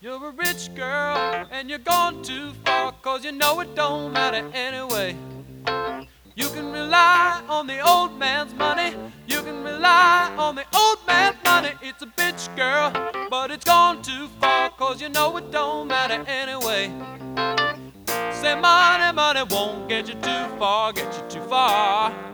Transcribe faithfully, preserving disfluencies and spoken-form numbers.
You're a rich girl and you're gone too far, 'cause you know it don't matter anyway. You can rely on the old man's money. You can rely on the old man's money. It's a bitch, girl, but it's gone too far, 'cause you know it don't matter anyway. Say money, money won't get you too far, get you too far.